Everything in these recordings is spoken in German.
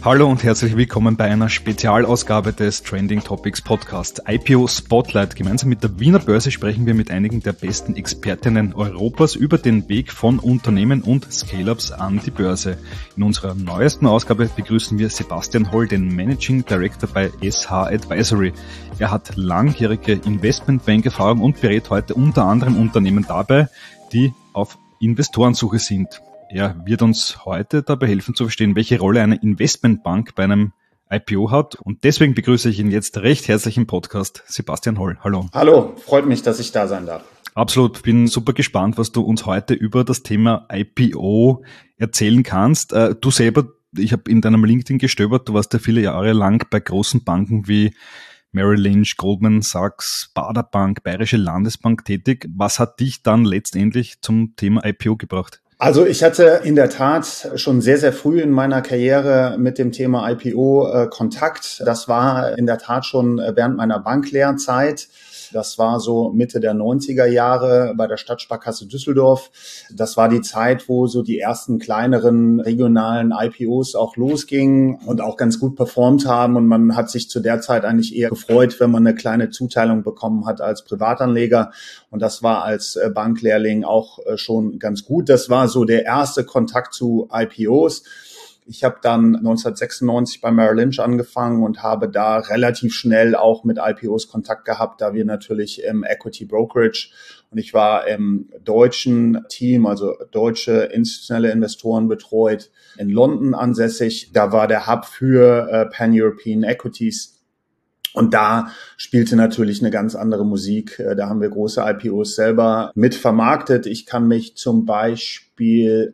Hallo und herzlich willkommen bei einer Spezialausgabe des Trending Topics Podcast IPO Spotlight. Gemeinsam mit der Wiener Börse sprechen wir mit einigen der besten Expertinnen Europas über den Weg von Unternehmen und Scale-Ups an die Börse. In unserer neuesten Ausgabe begrüßen wir Sebastian Holl, den Managing Director bei SH Advisory. Er hat langjährige Investmentbank-Erfahrung und berät heute unter anderem Unternehmen dabei, die auf Investorensuche sind. Er wird uns heute dabei helfen zu verstehen, welche Rolle eine Investmentbank bei einem IPO hat. Und deswegen begrüße ich ihn jetzt recht herzlich im Podcast, Sebastian Holl. Hallo. Hallo, freut mich, dass ich da sein darf. Absolut, bin super gespannt, was du uns heute über das Thema IPO erzählen kannst. Du selber, ich habe in deinem LinkedIn gestöbert, du warst ja viele Jahre lang bei großen Banken wie Merrill Lynch, Goldman Sachs, Baader Bank, Bayerische Landesbank tätig. Was hat dich dann letztendlich zum Thema IPO gebracht? Also ich hatte in der Tat schon sehr, sehr früh in meiner Karriere mit dem Thema IPO Kontakt. Das war in der Tat schon während meiner Banklehrzeit. Das war so Mitte der 90er Jahre bei der Stadtsparkasse Düsseldorf. Das war die Zeit, wo so die ersten kleineren regionalen IPOs auch losgingen und auch ganz gut performt haben. Und man hat sich zu der Zeit eigentlich eher gefreut, wenn man eine kleine Zuteilung bekommen hat als Privatanleger. Und das war als Banklehrling auch schon ganz gut. Das war so der erste Kontakt zu IPOs. Ich habe dann 1996 bei Merrill Lynch angefangen und habe da relativ schnell auch mit IPOs Kontakt gehabt, da wir natürlich im Equity Brokerage und ich war im deutschen Team, also deutsche institutionelle Investoren betreut, in London ansässig. Da war der Hub für Pan-European Equities. Und da spielte natürlich eine ganz andere Musik. Da haben wir große IPOs selber mit vermarktet. Ich kann mich zum Beispiel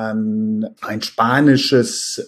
an ein spanisches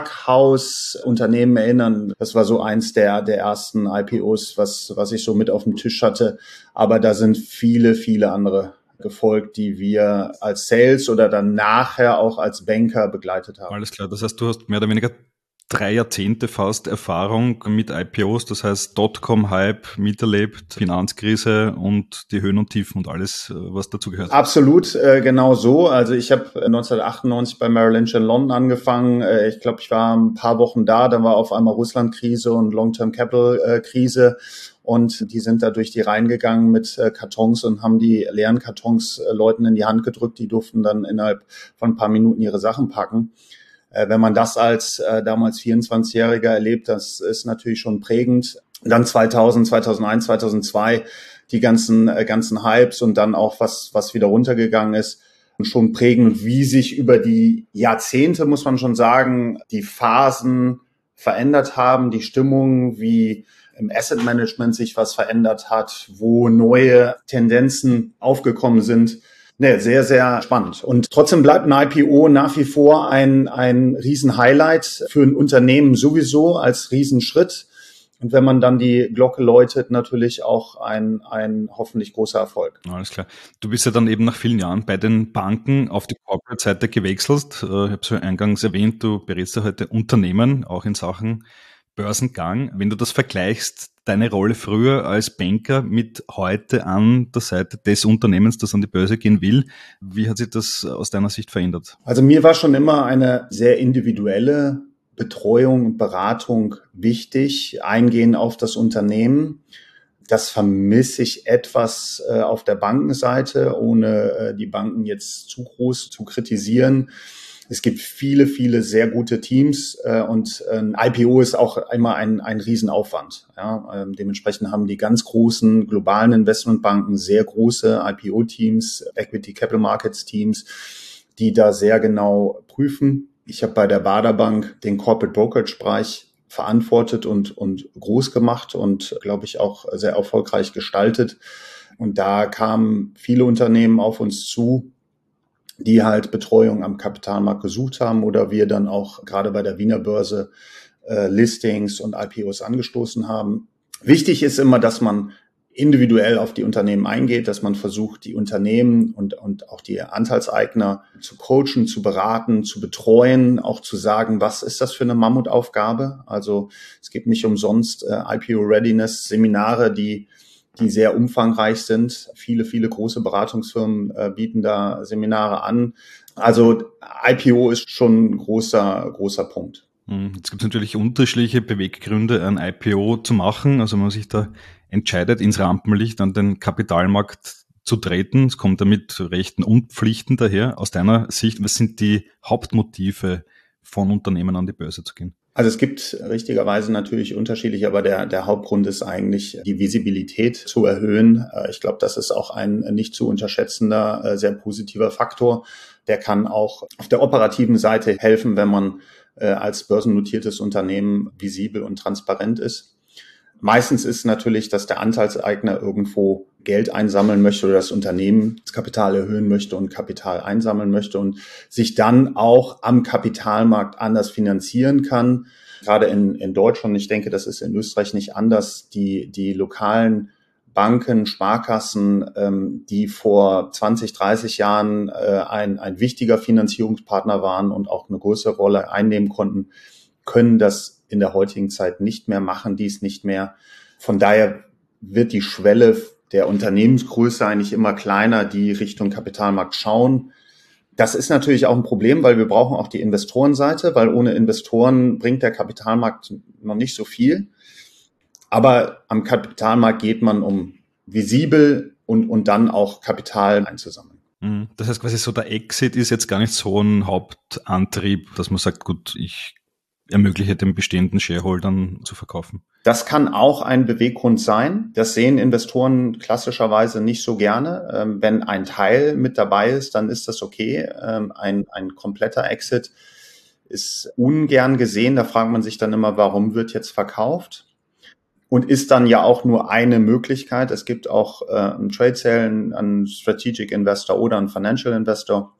Parkhausunternehmen erinnern. Das war so eins der ersten IPOs, was ich so mit auf dem Tisch hatte. Aber da sind viele, viele andere gefolgt, die wir als Sales oder dann nachher auch als Banker begleitet haben. Alles klar, das heißt, du hast mehr oder weniger 3 Jahrzehnte fast Erfahrung mit IPOs, das heißt Dotcom-Hype miterlebt, Finanzkrise und die Höhen und Tiefen und alles, was dazu gehört. Absolut, genau so. Also ich habe 1998 bei Merrill Lynch in London angefangen. Ich glaube, ich war ein paar Wochen da, dann war auf einmal Russland-Krise und Long-Term-Capital-Krise. Und die sind da durch die Reihen gegangen mit Kartons und haben die leeren Kartons Leuten in die Hand gedrückt. Die durften dann innerhalb von ein paar Minuten ihre Sachen packen. Wenn man das als damals 24-Jähriger erlebt, das ist natürlich schon prägend. Dann 2000, 2001, 2002 die ganzen Hypes und dann auch was wieder runtergegangen ist, und schon prägend, wie sich über die Jahrzehnte, muss man schon sagen, die Phasen verändert haben, die Stimmung, wie im Asset Management sich was verändert hat, wo neue Tendenzen aufgekommen sind. Nee, sehr, sehr spannend. Und trotzdem bleibt ein IPO nach wie vor ein Riesen-Highlight für ein Unternehmen sowieso als Riesenschritt. Und wenn man dann die Glocke läutet, natürlich auch ein hoffentlich großer Erfolg. Alles klar. Du bist ja dann eben nach vielen Jahren bei den Banken auf die Corporate-Seite gewechselt. Ich habe es ja eingangs erwähnt, du berätst ja heute Unternehmen, auch in Sachen Börsengang. Wenn du das vergleichst, deine Rolle früher als Banker mit heute an der Seite des Unternehmens, das an die Börse gehen will, wie hat sich das aus deiner Sicht verändert? Also mir war schon immer eine sehr individuelle Betreuung und Beratung wichtig, eingehen auf das Unternehmen. Das vermisse ich etwas auf der Bankenseite, ohne die Banken jetzt zu groß zu kritisieren. Es gibt viele, viele sehr gute Teams und ein IPO ist auch immer ein Riesenaufwand. Ja, dementsprechend haben die ganz großen globalen Investmentbanken sehr große IPO-Teams, Equity Capital Markets Teams, die da sehr genau prüfen. Ich habe bei der Baader Bank den Corporate Brokerage-Bereich verantwortet und groß gemacht und, glaube ich, auch sehr erfolgreich gestaltet. Und da kamen viele Unternehmen auf uns zu, die halt Betreuung am Kapitalmarkt gesucht haben oder wir dann auch gerade bei der Wiener Börse Listings und IPOs angestoßen haben. Wichtig ist immer, dass man individuell auf die Unternehmen eingeht, dass man versucht, die Unternehmen und auch die Anteilseigner zu coachen, zu beraten, zu betreuen, auch zu sagen, was ist das für eine Mammutaufgabe? Also es gibt nicht umsonst IPO-Readiness-Seminare, die sehr umfangreich sind. Viele, viele große Beratungsfirmen bieten da Seminare an. Also IPO ist schon ein großer Punkt. Jetzt gibt es natürlich unterschiedliche Beweggründe, ein IPO zu machen. Also wenn man sich da entscheidet, ins Rampenlicht an den Kapitalmarkt zu treten. Es kommt damit Rechten und Pflichten daher. Aus deiner Sicht, was sind die Hauptmotive von Unternehmen an die Börse zu gehen? Also es gibt richtigerweise natürlich unterschiedliche, aber der Hauptgrund ist eigentlich, die Visibilität zu erhöhen. Ich glaube, das ist auch ein nicht zu unterschätzender, sehr positiver Faktor. Der kann auch auf der operativen Seite helfen, wenn man als börsennotiertes Unternehmen visibel und transparent ist. Meistens ist natürlich, dass der Anteilseigner irgendwo Geld einsammeln möchte oder das Unternehmen das Kapital erhöhen möchte und Kapital einsammeln möchte und sich dann auch am Kapitalmarkt anders finanzieren kann. Gerade in Deutschland, ich denke, das ist in Österreich nicht anders, die lokalen Banken, Sparkassen, die vor 20, 30 Jahren ein wichtiger Finanzierungspartner waren und auch eine größere Rolle einnehmen konnten, können das in der heutigen Zeit nicht mehr, machen dies nicht mehr. Von daher wird die Schwelle der Unternehmensgröße eigentlich immer kleiner, die Richtung Kapitalmarkt schauen. Das ist natürlich auch ein Problem, weil wir brauchen auch die Investorenseite, weil ohne Investoren bringt der Kapitalmarkt noch nicht so viel. Aber am Kapitalmarkt geht man, um visibel und dann auch Kapital einzusammeln. Das heißt quasi so, der Exit ist jetzt gar nicht so ein Hauptantrieb, dass man sagt, gut, ich ermögliche den bestehenden Shareholdern zu verkaufen. Das kann auch ein Beweggrund sein. Das sehen Investoren klassischerweise nicht so gerne. Wenn ein Teil mit dabei ist, dann ist das okay. Ein kompletter Exit ist ungern gesehen. Da fragt man sich dann immer, warum wird jetzt verkauft? Und ist dann ja auch nur eine Möglichkeit. Es gibt auch einen Trade Sale, einen Strategic Investor oder einen Financial Investor.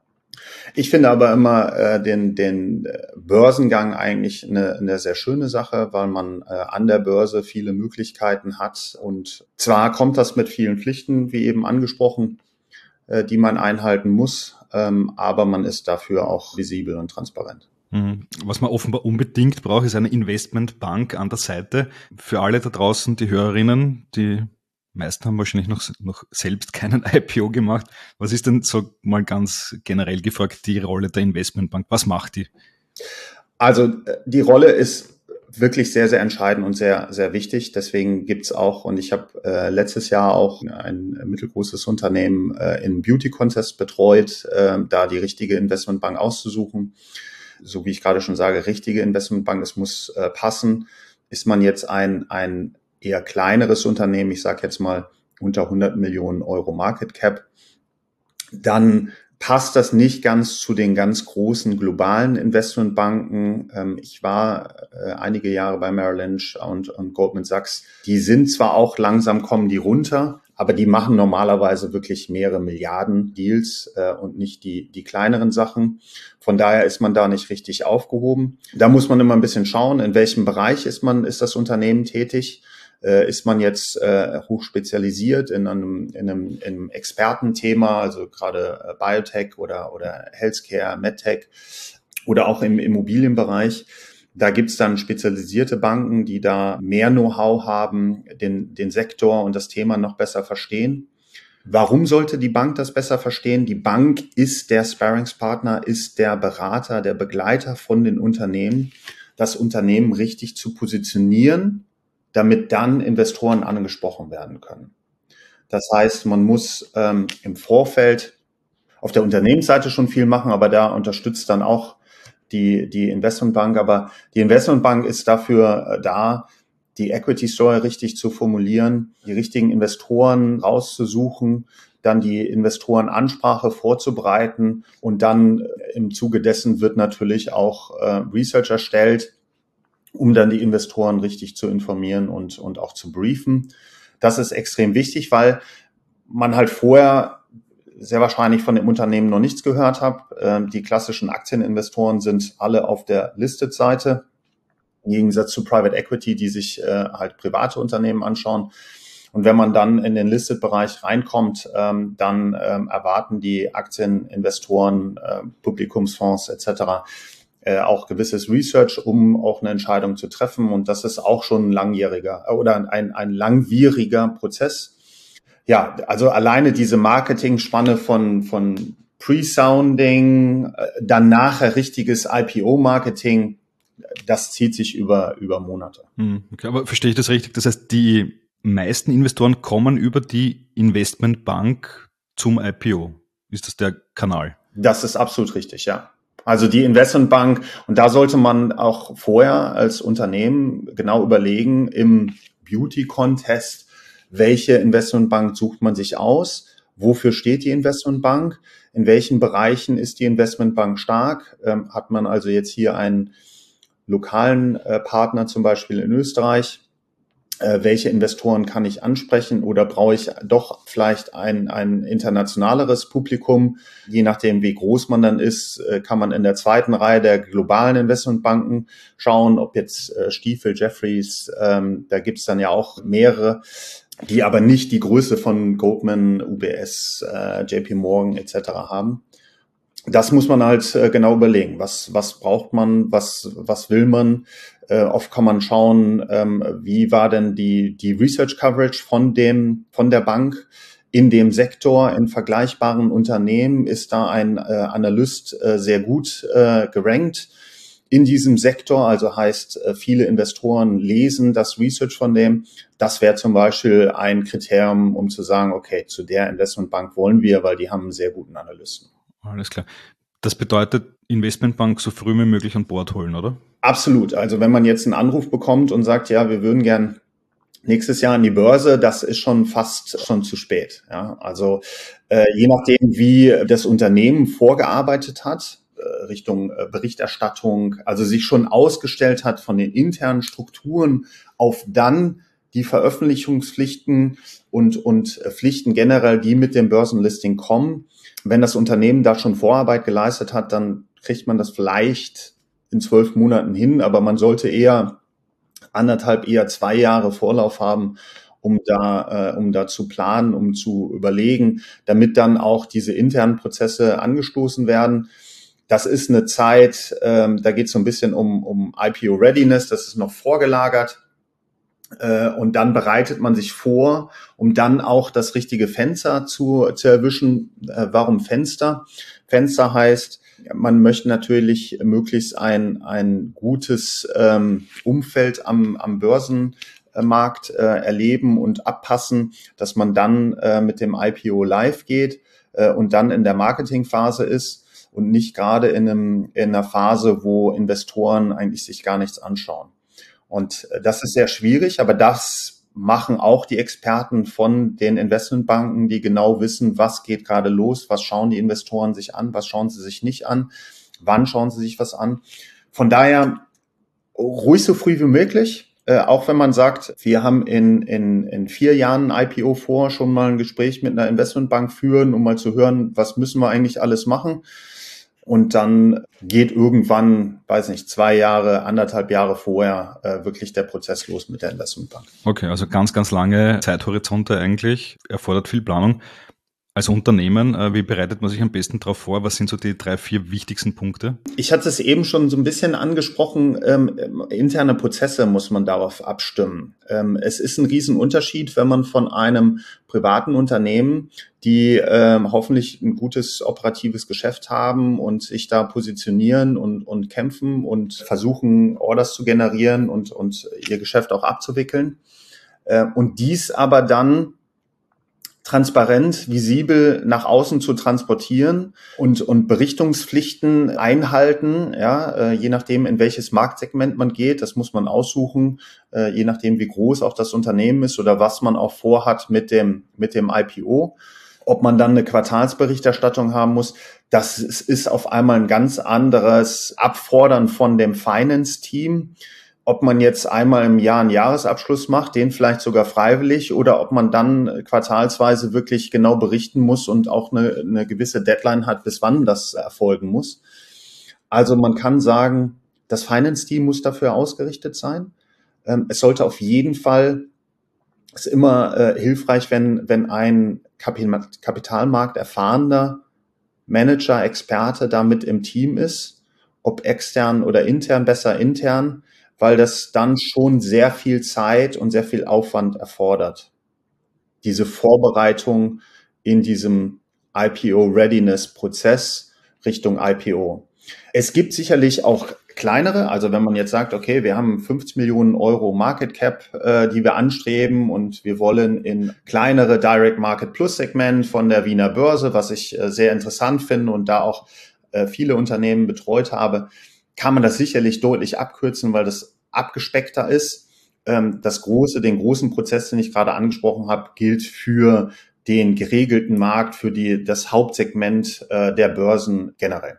Ich finde aber immer den Börsengang eigentlich eine sehr schöne Sache, weil man an der Börse viele Möglichkeiten hat. Und zwar kommt das mit vielen Pflichten, wie eben angesprochen, die man einhalten muss, aber man ist dafür auch visibel und transparent. Was man offenbar unbedingt braucht, ist eine Investmentbank an der Seite. Für alle da draußen, die Hörerinnen, die meisten haben wahrscheinlich noch selbst keinen IPO gemacht. Was ist denn so mal ganz generell gefragt die Rolle der Investmentbank? Was macht die? Also die Rolle ist wirklich sehr, sehr entscheidend und sehr, sehr wichtig. Deswegen gibt's auch, und ich habe letztes Jahr auch ein mittelgroßes Unternehmen in Beauty Contest betreut, da die richtige Investmentbank auszusuchen. So wie ich gerade schon sage, richtige Investmentbank, es muss passen. Ist man jetzt ein eher kleineres Unternehmen, ich sage jetzt mal unter 100 Millionen Euro Market Cap, dann passt das nicht ganz zu den ganz großen globalen Investmentbanken. Ich war einige Jahre bei Merrill Lynch und Goldman Sachs. Die sind zwar auch langsam, kommen die runter, aber die machen normalerweise wirklich mehrere Milliarden Deals und nicht die kleineren Sachen. Von daher ist man da nicht richtig aufgehoben. Da muss man immer ein bisschen schauen, in welchem Bereich ist das Unternehmen tätig. Ist man jetzt hoch spezialisiert in einem Expertenthema, also gerade Biotech oder Healthcare, MedTech oder auch im Immobilienbereich. Da gibt's dann spezialisierte Banken, die da mehr Know-how haben, den Sektor und das Thema noch besser verstehen. Warum sollte die Bank das besser verstehen? Die Bank ist der Sparringspartner, ist der Berater, der Begleiter von den Unternehmen, das Unternehmen richtig zu positionieren, damit dann Investoren angesprochen werden können. Das heißt, man muss im Vorfeld auf der Unternehmensseite schon viel machen, aber da unterstützt dann auch die Investmentbank. Aber die Investmentbank ist dafür da, die Equity Story richtig zu formulieren, die richtigen Investoren rauszusuchen, dann die Investorenansprache vorzubereiten und dann im Zuge dessen wird natürlich auch Research erstellt, um dann die Investoren richtig zu informieren und auch zu briefen. Das ist extrem wichtig, weil man halt vorher sehr wahrscheinlich von dem Unternehmen noch nichts gehört hat. Die klassischen Aktieninvestoren sind alle auf der Listed-Seite, im Gegensatz zu Private Equity, die sich halt private Unternehmen anschauen. Und wenn man dann in den Listed-Bereich reinkommt, dann erwarten die Aktieninvestoren, Publikumsfonds etc., auch gewisses Research, um auch eine Entscheidung zu treffen. Und das ist auch schon ein langjähriger oder ein langwieriger Prozess. Ja, also alleine diese Marketing-Spanne von Pre-Sounding, dann nachher richtiges IPO-Marketing, das zieht sich über Monate. Okay, aber verstehe ich das richtig? Das heißt, die meisten Investoren kommen über die Investmentbank zum IPO. Ist das der Kanal? Das ist absolut richtig, ja. Also die Investmentbank, und da sollte man auch vorher als Unternehmen genau überlegen, im Beauty-Contest, welche Investmentbank sucht man sich aus, wofür steht die Investmentbank, in welchen Bereichen ist die Investmentbank stark, hat man also jetzt hier einen lokalen Partner zum Beispiel in Österreich, welche Investoren kann ich ansprechen oder brauche ich doch vielleicht ein internationaleres Publikum. Je nachdem, wie groß man dann ist, kann man in der zweiten Reihe der globalen Investmentbanken schauen, ob jetzt Stifel, Jefferies, da gibt's dann ja auch mehrere, die aber nicht die Größe von Goldman, UBS, JP Morgan etc. haben. Das muss man halt genau überlegen. Was braucht man? Was will man? Oft kann man schauen, wie war denn die Research Coverage von der Bank in dem Sektor, in vergleichbaren Unternehmen? Ist da ein Analyst sehr gut gerankt in diesem Sektor? Also heißt, viele Investoren lesen das Research von dem. Das wäre zum Beispiel ein Kriterium, um zu sagen, okay, zu der Investmentbank wollen wir, weil die haben einen sehr guten Analysten. Alles klar. Das bedeutet, Investmentbank so früh wie möglich an Bord holen, oder? Absolut. Also wenn man jetzt einen Anruf bekommt und sagt, ja, wir würden gern nächstes Jahr an die Börse, das ist schon fast schon zu spät. Ja, also je nachdem, wie das Unternehmen vorgearbeitet hat, Richtung Berichterstattung, also sich schon ausgestellt hat von den internen Strukturen auf dann die Veröffentlichungspflichten und Pflichten generell, die mit dem Börsenlisting kommen. Wenn das Unternehmen da schon Vorarbeit geleistet hat, dann kriegt man das vielleicht in 12 Monaten hin, aber man sollte eher 1,5, eher 2 Jahre Vorlauf haben, um da zu planen, um zu überlegen, damit dann auch diese internen Prozesse angestoßen werden. Das ist eine Zeit, da geht es so ein bisschen um IPO-Readiness, das ist noch vorgelagert. Und dann bereitet man sich vor, um dann auch das richtige Fenster zu erwischen. Warum Fenster? Fenster heißt, man möchte natürlich möglichst ein gutes Umfeld am Börsenmarkt erleben und abpassen, dass man dann mit dem IPO live geht und dann in der Marketingphase ist und nicht gerade in einer Phase, wo Investoren eigentlich sich gar nichts anschauen. Und das ist sehr schwierig, aber das machen auch die Experten von den Investmentbanken, die genau wissen, was geht gerade los, was schauen die Investoren sich an, was schauen sie sich nicht an, wann schauen sie sich was an. Von daher ruhig so früh wie möglich, auch wenn man sagt, wir haben in 4 Jahren ein IPO vor, schon mal ein Gespräch mit einer Investmentbank führen, um mal zu hören, was müssen wir eigentlich alles machen. Und dann geht irgendwann, weiß nicht, 2 Jahre, 1,5 Jahre vorher wirklich der Prozess los mit der Investmentbank. Okay, also ganz, ganz lange Zeithorizonte eigentlich, erfordert viel Planung. Als Unternehmen, wie bereitet man sich am besten darauf vor? Was sind so die 3, 4 wichtigsten Punkte? Ich hatte es eben schon so ein bisschen angesprochen, interne Prozesse muss man darauf abstimmen. Es ist ein Riesenunterschied, wenn man von einem privaten Unternehmen, die hoffentlich ein gutes operatives Geschäft haben und sich da positionieren und kämpfen und versuchen, Orders zu generieren und ihr Geschäft auch abzuwickeln. Und dies aber dann transparent, visibel nach außen zu transportieren und Berichtungspflichten einhalten, ja, je nachdem, in welches Marktsegment man geht, das muss man aussuchen, je nachdem, wie groß auch das Unternehmen ist oder was man auch vorhat mit dem IPO. Ob man dann eine Quartalsberichterstattung haben muss, das ist auf einmal ein ganz anderes Abfordern von dem Finance-Team. Ob man jetzt einmal im Jahr einen Jahresabschluss macht, den vielleicht sogar freiwillig, oder ob man dann quartalsweise wirklich genau berichten muss und auch eine gewisse Deadline hat, bis wann das erfolgen muss. Also man kann sagen, das Finance-Team muss dafür ausgerichtet sein. Es sollte auf jeden Fall, ist immer hilfreich, wenn ein Kapitalmarkt erfahrener Manager, Experte da mit im Team ist, ob extern oder intern, besser intern, weil das dann schon sehr viel Zeit und sehr viel Aufwand erfordert. Diese Vorbereitung in diesem IPO-Readiness-Prozess Richtung IPO. Es gibt sicherlich auch kleinere. Also wenn man jetzt sagt, okay, wir haben 50 Millionen Euro Market Cap, die wir anstreben und wir wollen in kleinere Direct Market Plus Segment von der Wiener Börse, was ich sehr interessant finde und da auch viele Unternehmen betreut habe, kann man das sicherlich deutlich abkürzen, weil das abgespeckter ist. Den großen Prozess, den ich gerade angesprochen habe, gilt für den geregelten Markt, für das Hauptsegment der Börsen generell.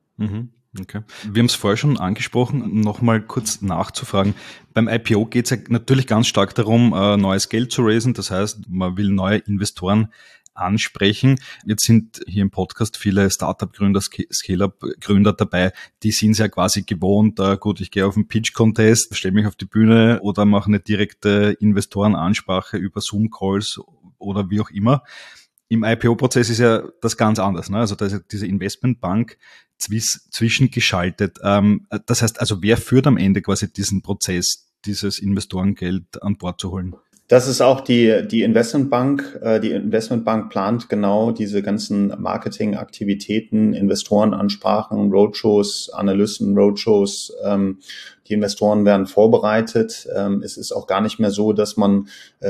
Okay. Wir haben es vorher schon angesprochen, nochmal kurz nachzufragen. Beim IPO geht es ja natürlich ganz stark darum, neues Geld zu raisen. Das heißt, man will neue Investoren ansprechen. Jetzt sind hier im Podcast viele Startup-Gründer, Scale-Up-Gründer dabei, die sind es ja quasi gewohnt, gut, ich gehe auf einen Pitch-Contest, stelle mich auf die Bühne oder mache eine direkte Investorenansprache über Zoom-Calls oder wie auch immer. Im IPO-Prozess ist ja das ganz anders, ne? Also da ist ja diese Investmentbank zwischengeschaltet. Das heißt, also wer führt am Ende quasi diesen Prozess, dieses Investorengeld an Bord zu holen? Das ist auch die Investmentbank. Die Investmentbank plant genau diese ganzen Marketingaktivitäten, Investorenansprachen, Roadshows, Analysten-Roadshows. Die Investoren werden vorbereitet. Es ist auch gar nicht mehr so, dass man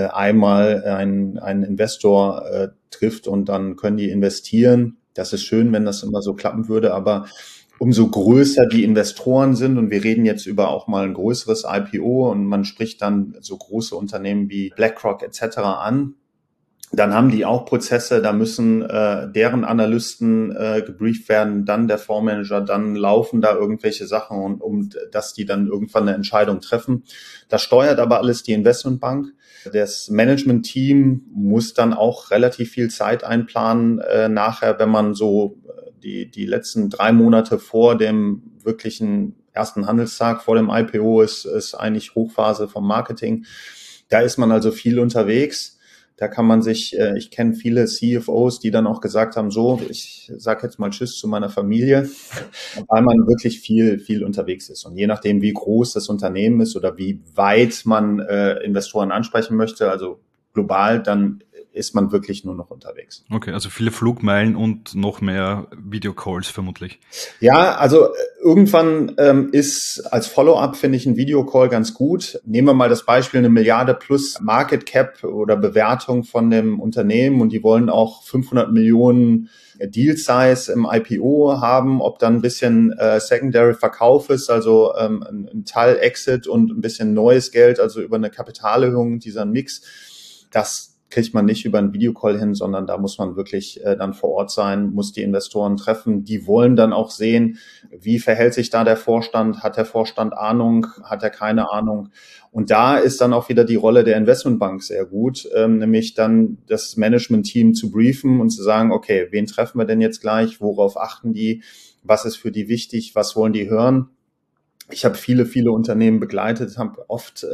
einmal einen Investor trifft und dann können die investieren. Das ist schön, wenn das immer so klappen würde, aber umso größer die Investoren sind, und wir reden jetzt über auch mal ein größeres IPO und man spricht dann so große Unternehmen wie BlackRock etc. an, dann haben die auch Prozesse, da müssen deren Analysten gebrieft werden, dann der Fondsmanager, dann laufen da irgendwelche Sachen, um dass die dann irgendwann eine Entscheidung treffen. Das steuert aber alles die Investmentbank. Das Management-Team muss dann auch relativ viel Zeit einplanen nachher, wenn man so die letzten 3 Monate vor dem wirklichen ersten Handelstag, vor dem IPO ist eigentlich Hochphase vom Marketing. Da ist man also viel unterwegs. Da kann man sich, ich kenne viele CFOs, die dann auch gesagt haben, so, ich sage jetzt mal Tschüss zu meiner Familie, weil man wirklich viel unterwegs ist. Und je nachdem, wie groß das Unternehmen ist oder wie weit man Investoren ansprechen möchte, also global, dann ist man wirklich nur noch unterwegs. Okay, also viele Flugmeilen und noch mehr Videocalls vermutlich. Ja, also irgendwann ist als Follow-up, finde ich, ein Videocall ganz gut. Nehmen wir mal das Beispiel, 1 Milliarde plus Market Cap oder Bewertung von dem Unternehmen und die wollen auch 500 Millionen Deal Size im IPO haben, ob dann ein bisschen Secondary Verkauf ist, also ein Teil Exit und ein bisschen neues Geld, also über eine Kapitalerhöhung, dieser Mix, das kriegt man nicht über einen Videocall hin, sondern da muss man wirklich dann vor Ort sein, muss die Investoren treffen. Die wollen dann auch sehen, wie verhält sich da der Vorstand? Hat der Vorstand Ahnung? Hat er keine Ahnung? Und da ist dann auch wieder die Rolle der Investmentbank sehr gut, nämlich dann das Management-Team zu briefen und zu sagen, okay, wen treffen wir denn jetzt gleich? Worauf achten die? Was ist für die wichtig? Was wollen die hören? Ich habe viele Unternehmen begleitet, habe oft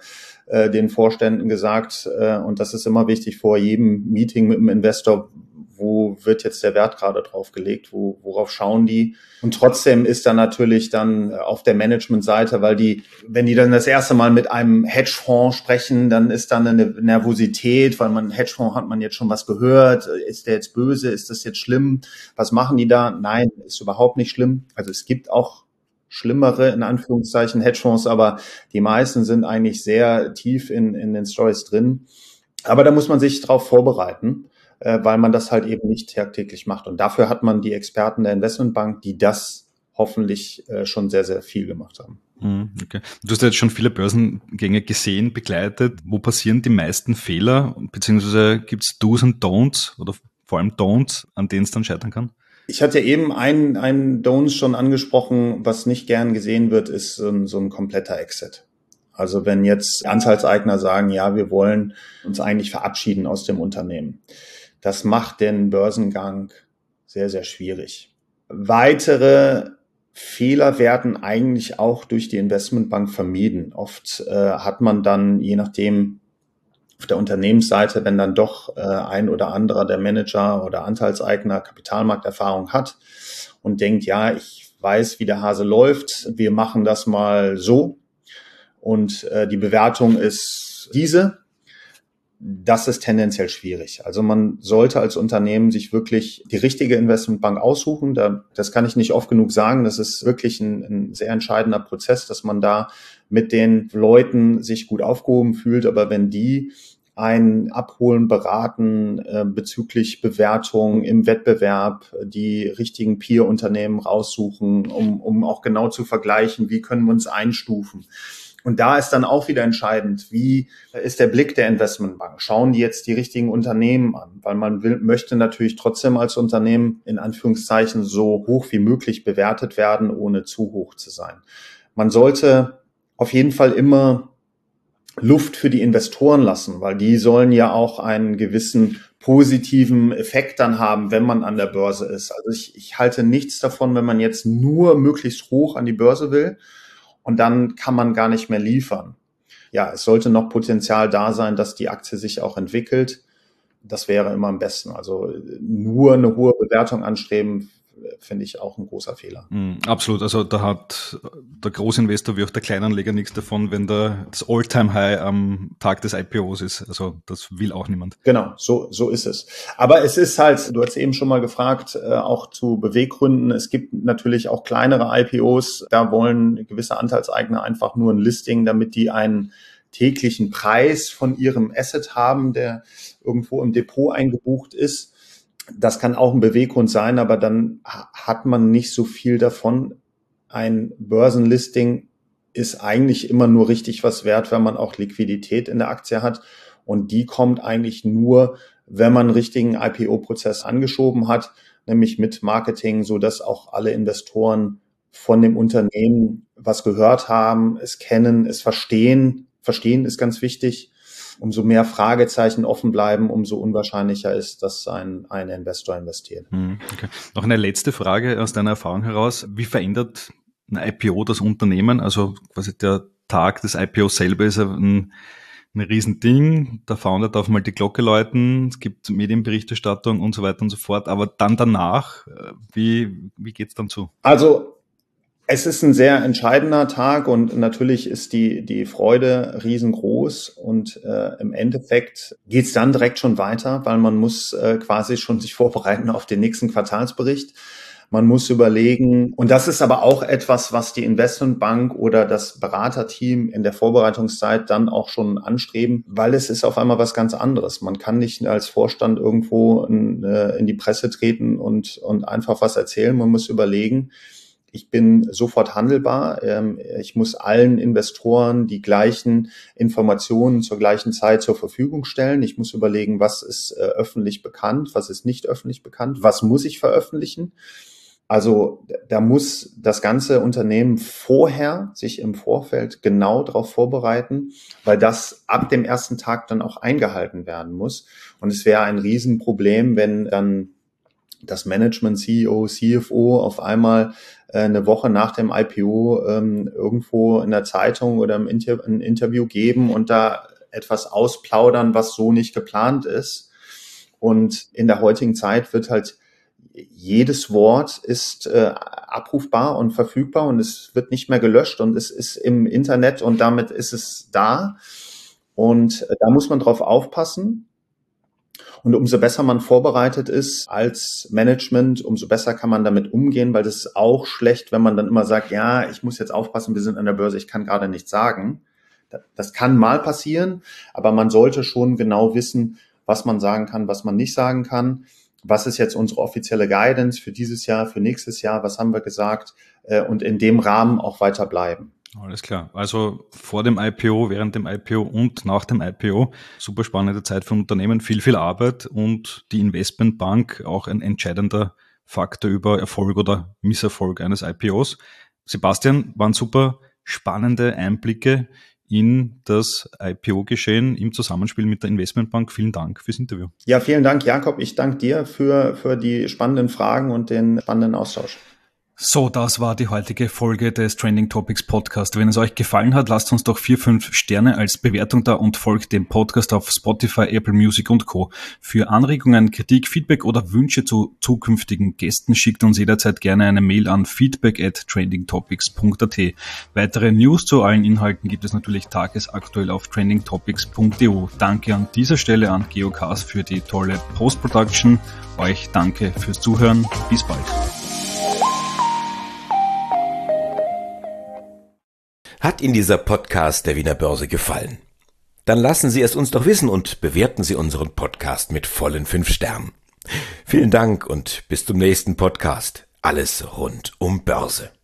den Vorständen gesagt, und das ist immer wichtig vor jedem Meeting mit dem Investor, wo wird jetzt der Wert gerade drauf gelegt, worauf schauen die? Und trotzdem ist dann natürlich dann auf der Managementseite, weil wenn die dann das erste Mal mit einem Hedgefonds sprechen, dann ist dann eine Nervosität, weil Hedgefonds hat man jetzt schon was gehört, ist der jetzt böse, ist das jetzt schlimm? Was machen die da? Nein, ist überhaupt nicht schlimm. Also es gibt auch schlimmere, in Anführungszeichen, Hedgefonds, aber die meisten sind eigentlich sehr tief in den Stories drin. Aber da muss man sich drauf vorbereiten, weil man das halt eben nicht tagtäglich macht. Und dafür hat man die Experten der Investmentbank, die das hoffentlich schon sehr, sehr viel gemacht haben. Okay. Du hast ja jetzt schon viele Börsengänge gesehen, begleitet. Wo passieren die meisten Fehler? Beziehungsweise gibt es Do's und Don'ts oder vor allem Don'ts, an denen es dann scheitern kann? Ich hatte eben einen Don'ts schon angesprochen, was nicht gern gesehen wird, ist so ein kompletter Exit. Also wenn jetzt Anteilseigner sagen, ja, wir wollen uns eigentlich verabschieden aus dem Unternehmen. Das macht den Börsengang sehr, sehr schwierig. Weitere Fehler werden eigentlich auch durch die Investmentbank vermieden. Oft hat man dann, je nachdem, auf der Unternehmensseite, wenn dann doch ein oder anderer der Manager oder Anteilseigner Kapitalmarkterfahrung hat und denkt, ja, ich weiß, wie der Hase läuft, wir machen das mal so und die Bewertung ist diese, das ist tendenziell schwierig. Also man sollte als Unternehmen sich wirklich die richtige Investmentbank aussuchen. Das kann ich nicht oft genug sagen. Das ist wirklich ein sehr entscheidender Prozess, dass man da mit den Leuten sich gut aufgehoben fühlt. Aber wenn die einen abholen, beraten bezüglich Bewertung im Wettbewerb, die richtigen Peer-Unternehmen raussuchen, um auch genau zu vergleichen, wie können wir uns einstufen. Und da ist dann auch wieder entscheidend, wie ist der Blick der Investmentbank? Schauen die jetzt die richtigen Unternehmen an? Weil man möchte natürlich trotzdem als Unternehmen in Anführungszeichen so hoch wie möglich bewertet werden, ohne zu hoch zu sein. Man sollte auf jeden Fall immer Luft für die Investoren lassen, weil die sollen ja auch einen gewissen positiven Effekt dann haben, wenn man an der Börse ist. Also ich halte nichts davon, wenn man jetzt nur möglichst hoch an die Börse will. Und dann kann man gar nicht mehr liefern. Ja, es sollte noch Potenzial da sein, dass die Aktie sich auch entwickelt. Das wäre immer am besten. Also nur eine hohe Bewertung anstreben, finde ich auch ein großer Fehler. Absolut. Also da hat der Großinvestor wie auch der Kleinanleger nichts davon, wenn das All-Time-High am Tag des IPOs ist. Also das will auch niemand. Genau, so ist es. Aber es ist halt, du hast eben schon mal gefragt, auch zu Beweggründen. Es gibt natürlich auch kleinere IPOs. Da wollen gewisse Anteilseigner einfach nur ein Listing, damit die einen täglichen Preis von ihrem Asset haben, der irgendwo im Depot eingebucht ist. Das kann auch ein Beweggrund sein, aber dann hat man nicht so viel davon. Ein Börsenlisting ist eigentlich immer nur richtig was wert, wenn man auch Liquidität in der Aktie hat. Und die kommt eigentlich nur, wenn man einen richtigen IPO-Prozess angeschoben hat, nämlich mit Marketing, so dass auch alle Investoren von dem Unternehmen was gehört haben, es kennen, es verstehen. Verstehen ist ganz wichtig. Umso mehr Fragezeichen offen bleiben, umso unwahrscheinlicher ist, dass ein Investor investiert. Okay. Noch eine letzte Frage aus deiner Erfahrung heraus. Wie verändert ein IPO das Unternehmen? Also quasi der Tag des IPOs selber ist ein Riesending. Der Founder darf mal die Glocke läuten. Es gibt Medienberichterstattung und so weiter und so fort. Aber dann danach, wie geht's dann zu? Also es ist ein sehr entscheidender Tag und natürlich ist die Freude riesengroß und im Endeffekt geht's dann direkt schon weiter, weil man muss quasi schon sich vorbereiten auf den nächsten Quartalsbericht. Man muss überlegen, und das ist aber auch etwas, was die Investmentbank oder das Beraterteam in der Vorbereitungszeit dann auch schon anstreben, weil es ist auf einmal was ganz anderes. Man kann nicht als Vorstand irgendwo in die Presse treten und einfach was erzählen. Man muss überlegen, ich bin sofort handelbar. Ich muss allen Investoren die gleichen Informationen zur gleichen Zeit zur Verfügung stellen. Ich muss überlegen, was ist öffentlich bekannt, was ist nicht öffentlich bekannt, was muss ich veröffentlichen. Also da muss das ganze Unternehmen sich im Vorfeld genau darauf vorbereiten, weil das ab dem ersten Tag dann auch eingehalten werden muss. Und es wäre ein Riesenproblem, wenn dann das Management, CEO, CFO auf einmal eine Woche nach dem IPO irgendwo in der Zeitung oder ein Interview geben und da etwas ausplaudern, was so nicht geplant ist. Und in der heutigen Zeit wird halt jedes Wort ist abrufbar und verfügbar und es wird nicht mehr gelöscht und es ist im Internet und damit ist es da. Und da muss man drauf aufpassen. Und umso besser man vorbereitet ist als Management, umso besser kann man damit umgehen, weil das ist auch schlecht, wenn man dann immer sagt, ja, ich muss jetzt aufpassen, wir sind an der Börse, ich kann gerade nichts sagen. Das kann mal passieren, aber man sollte schon genau wissen, was man sagen kann, was man nicht sagen kann. Was ist jetzt unsere offizielle Guidance für dieses Jahr, für nächstes Jahr, was haben wir gesagt und in dem Rahmen auch weiter bleiben. Alles klar. Also vor dem IPO, während dem IPO und nach dem IPO. Super spannende Zeit für Unternehmen, viel Arbeit und die Investmentbank auch ein entscheidender Faktor über Erfolg oder Misserfolg eines IPOs. Sebastian, waren super spannende Einblicke in das IPO-Geschehen im Zusammenspiel mit der Investmentbank. Vielen Dank fürs Interview. Ja, vielen Dank, Jakob. Ich danke dir für die spannenden Fragen und den spannenden Austausch. So, das war die heutige Folge des Trending Topics Podcast. Wenn es euch gefallen hat, lasst uns doch 4-5 Sterne als Bewertung da und folgt dem Podcast auf Spotify, Apple Music und Co. Für Anregungen, Kritik, Feedback oder Wünsche zu zukünftigen Gästen schickt uns jederzeit gerne eine Mail an feedback@trendingtopics.at. Weitere News zu allen Inhalten gibt es natürlich tagesaktuell auf trendingtopics.eu. Danke an dieser Stelle an Geocast für die tolle Post-Production. Euch danke fürs Zuhören. Bis bald. Hat Ihnen dieser Podcast der Wiener Börse gefallen? Dann lassen Sie es uns doch wissen und bewerten Sie unseren Podcast mit vollen 5 Sternen. Vielen Dank und bis zum nächsten Podcast. Alles rund um Börse.